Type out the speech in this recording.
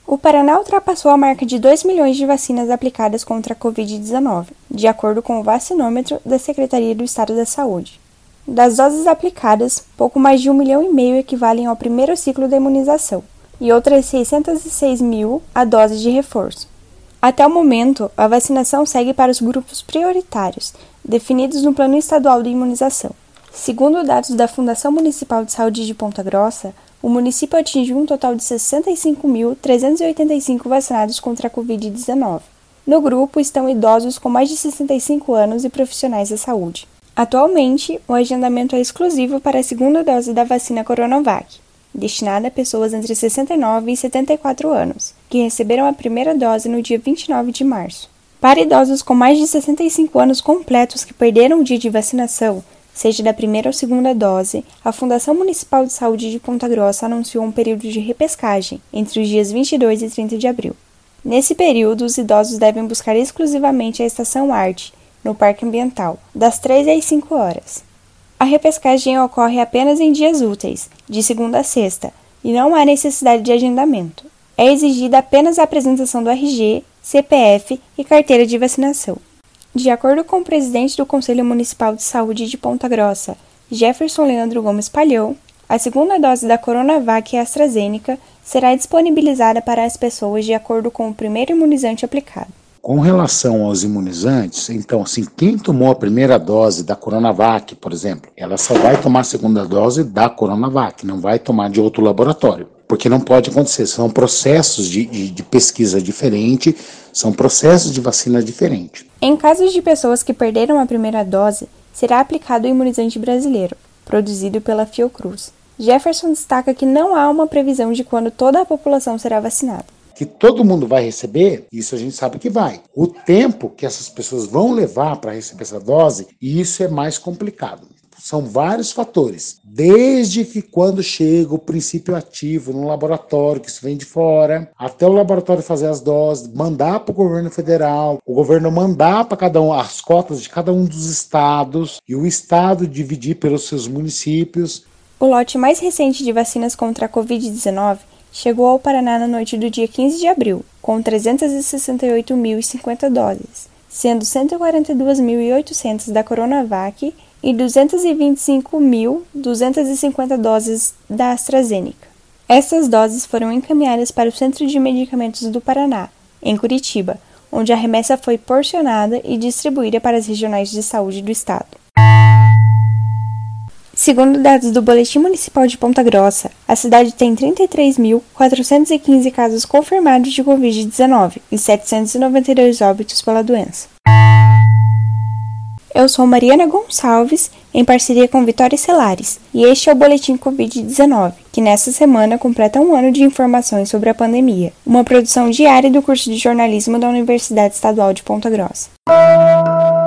O Paraná ultrapassou a marca de 2 milhões de vacinas aplicadas contra a Covid-19, de acordo com o vacinômetro da Secretaria do Estado da Saúde. Das doses aplicadas, pouco mais de 1,5 milhão equivalem ao primeiro ciclo da imunização, e outras 606 mil a dose de reforço. Até o momento, a vacinação segue para os grupos prioritários, definidos no Plano Estadual de Imunização. Segundo dados da Fundação Municipal de Saúde de Ponta Grossa, o município atingiu um total de 65.385 vacinados contra a Covid-19. No grupo estão idosos com mais de 65 anos e profissionais da saúde. Atualmente, o agendamento é exclusivo para a segunda dose da vacina Coronavac, destinada a pessoas entre 69 e 74 anos, que receberam a primeira dose no dia 29 de março. Para idosos com mais de 65 anos completos que perderam o dia de vacinação, seja da primeira ou segunda dose, a Fundação Municipal de Saúde de Ponta Grossa anunciou um período de repescagem entre os dias 22 e 30 de abril. Nesse período, os idosos devem buscar exclusivamente a Estação Arte, no Parque Ambiental, das 3 às 5 horas. A repescagem ocorre apenas em dias úteis, de segunda a sexta, e não há necessidade de agendamento. É exigida apenas a apresentação do RG, CPF e carteira de vacinação. De acordo com o presidente do Conselho Municipal de Saúde de Ponta Grossa, Jefferson Leandro Gomes Palhão, a segunda dose da Coronavac e AstraZeneca será disponibilizada para as pessoas de acordo com o primeiro imunizante aplicado. Com relação aos imunizantes, então, quem tomou a primeira dose da Coronavac, por exemplo, ela só vai tomar a segunda dose da Coronavac, não vai tomar de outro laboratório, porque não pode acontecer, são processos de pesquisa diferente, são processos de vacina diferente. Em casos de pessoas que perderam a primeira dose, será aplicado o imunizante brasileiro, produzido pela Fiocruz. Jefferson destaca que não há uma previsão de quando toda a população será vacinada. Que todo mundo vai receber, isso a gente sabe que vai. O tempo que essas pessoas vão levar para receber essa dose, isso é mais complicado. São vários fatores, desde que quando chega o princípio ativo no laboratório, que isso vem de fora, até o laboratório fazer as doses, mandar para o governo federal, o governo mandar para cada um as cotas de cada um dos estados e o estado dividir pelos seus municípios. O lote mais recente de vacinas contra a Covid-19 chegou ao Paraná na noite do dia 15 de abril, com 368.050 doses, sendo 142.800 da Coronavac e 225.250 doses da AstraZeneca. Essas doses foram encaminhadas para o Centro de Medicamentos do Paraná, em Curitiba, onde a remessa foi porcionada e distribuída para as regionais de saúde do estado. Segundo dados do Boletim Municipal de Ponta Grossa, a cidade tem 33.415 casos confirmados de Covid-19 e 792 óbitos pela doença. Eu sou Mariana Gonçalves, em parceria com Vitória Celares, e este é o Boletim Covid-19, que nesta semana completa um ano de informações sobre a pandemia, uma produção diária do curso de jornalismo da Universidade Estadual de Ponta Grossa.